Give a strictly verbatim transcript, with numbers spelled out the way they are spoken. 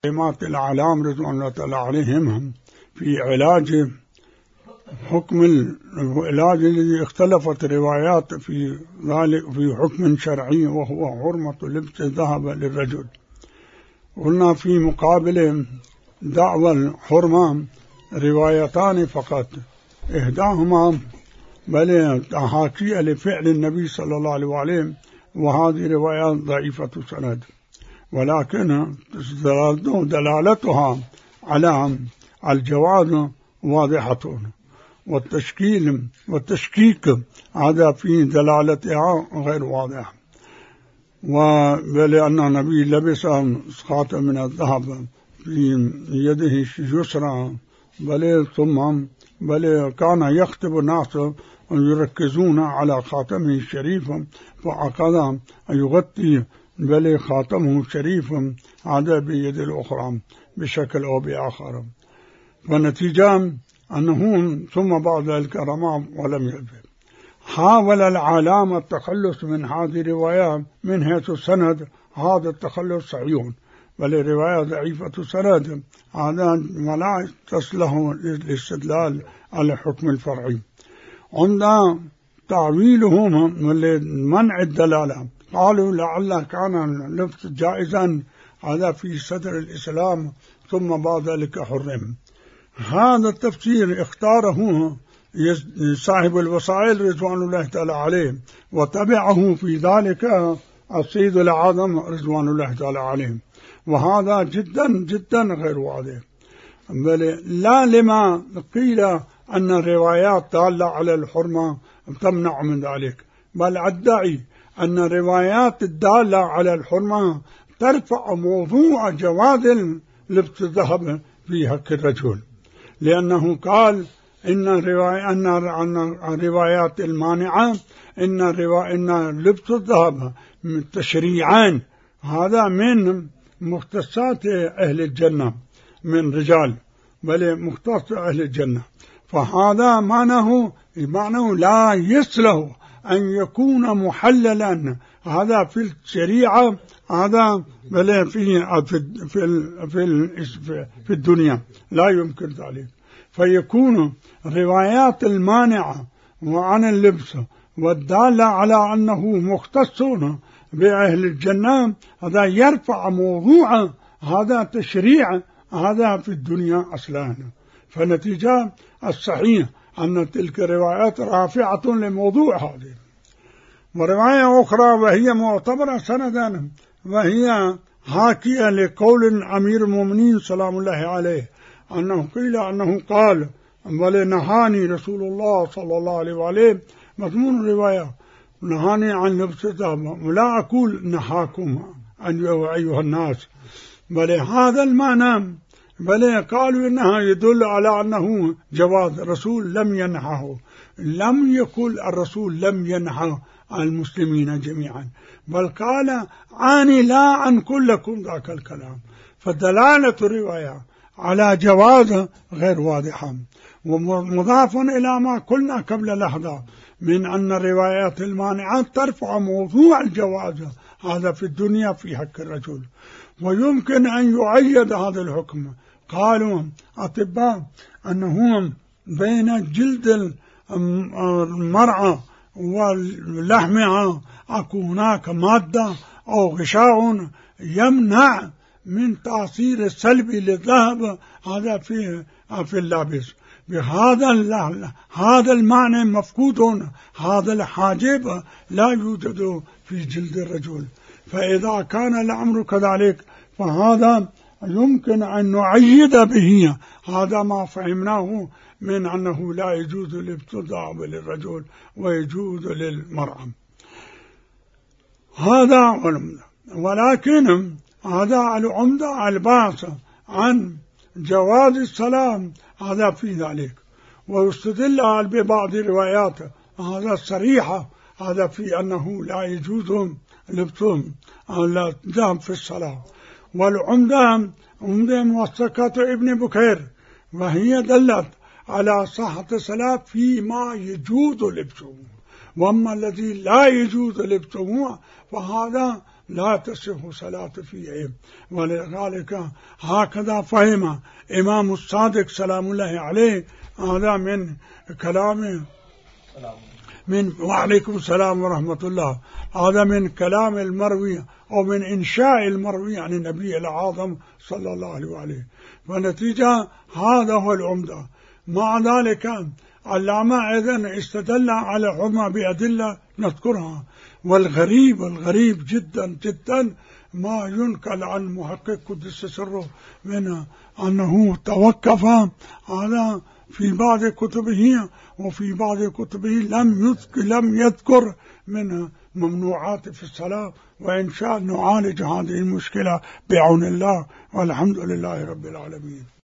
كلمات الأعلام رضوان الله تعالى عليهم في علاج حكم العلاج الذي اختلفت الروايات في ذلك في حكم شرعي وهو حرمة لبس الذهب للرجل. قلنا في مقابل دعوى الحرمة روايتان فقط، إحداهما بل حاكية لفعل النبي صلى الله عليه وسلم، وهذه روايات ضعيفة سند، ولكن دلالتها على الجواز واضحة، والتشكيل والتشكيك هذا في دلالتها غير واضح. ولأن النبي لبس خاتم من الذهب في يده اليسرى، بل ثم بل كان يخطب الناس يركزون على خاتمه الشريف، فأخذ يغطي بل خاتمه الشريف هذا بيد الأخرى بشكل أو بآخر، فالنتيجة أنه ثم بعد ذلك رمى ولم يلبس. حاول العلامة التخلص من هذه الرواية من حيث السند، هذا التخلص صحيح، بل الرواية ضعيفة السند، هذا ولا تصلح للاستدلال على الحكم الفرعي. عند تعويلهم لمنع الدلالة قالوا لعل كان اللبس جائزا هذا في صدر الإسلام ثم بعد ذلك حرم. هذا التفسير اختاره صاحب الوسائل رضوان الله تعالى عليه، وتبعه في ذلك السيد الأعظم رضوان الله تعالى عليه، وهذا جدا جدا غير واضح، بل لا لما قيل أن الروايات دالة على الحرمة تمنع من ذلك، بل أدعي أن الروايات الدالة على الحرمة ترفع موضوع جواز لبس الذهب في حق الرجل، لأنه قال إن الرواية أن الروايات المانعة إن الرواية إن لبس الذهب من تشريعان، هذا من مختصات أهل الجنة من رجال، بل مختص أهل الجنة، فهذا معناه معناه لا يصلح أن يكون محللا هذا في الشريعة، هذا بل في في في في الدنيا لا يمكن ذلك، فيكون الروايات المانعة وعن اللبس والدالة على أنه مختص بأهل الجنة هذا يرفع موضوع هذا تشريع هذا في الدنيا أصلا. فنتيجة الصحيح أن تلك الروايات رافعة لموضوع هذه. ورواية أخرى وهي معتبرة سندا، وهي حاكية لقول أمير المؤمنين سلام الله عليه أنه قيل أنه قال بل نهاني رسول الله صلى الله عليه وسلم، مضمون الرواية نهاني عن لبس الذهب، ولا أقول نهاكم أيها الناس، بل هذا المعنى، بل قالوا إنها يدل على أنه جواز، الرسول لم ينهه، لم يقل الرسول لم ينهى المسلمين جميعا، بل قال عني لا عن كلكم ذاك الكلام، فدلالة الرواية على جواز غير واضحة. ومضاف إلى ما قلنا قبل لحظة من أن الروايات المانعات ترفع موضوع الجواز هذا في الدنيا في حق الرجل، ويمكن أن يؤيد هذا الحكم. قالوا أطباء أنهم بين جلد المرأة ولحمها أكو هناك مادة أو غشاء يمنع من تأثير السلبي للذهب هذا في في اللابس، بهذا هذا المعنى مفقود، هذا الحاجب لا يوجد في جلد الرجل، فإذا كان الأمر كذلك فهذا يمكن أن نعيد به هذا ما فهمناه من أنه لا يجوز لبس الذهب للرجل ويجوز للمرأة. هذا ولكن هذا العمدة الباس عن جواز السلام هذا في ذلك، ويستدل ببعض الروايات هذا الصريحة هذا في أنه لا يجوز لبس الذهب في الصلاة. والعمدة عمدة موثقات ابن بكير، وهي دلت على صحة الصلاة فيما يجوز لبسه، وأما الذي لا يجوز لبسه فهذا لا تصح صلاة فيه. ولذلك هكذا فهم إمام الصادق سلام الله عليه. هذا من كلامه من وعليكم السلام ورحمة الله. هذا من كلام المروي أو من إنشاء المروي عن النبي الأعظم صلى الله عليه وآله. فنتيجة هذا هو العمدة. مع ذلك علامة أيضا استدل على حرمة بأدلة نذكرها. والغريب الغريب جدا جدا ما ينقل عن محقق قدس سره من أنه توقف على في بعض كتبه، وفي بعض كتبه لم يذكر لم يذكر من ممنوعات في الصلاة. وإن شاء نعالج هذه المشكلة بعون الله، والحمد لله رب العالمين.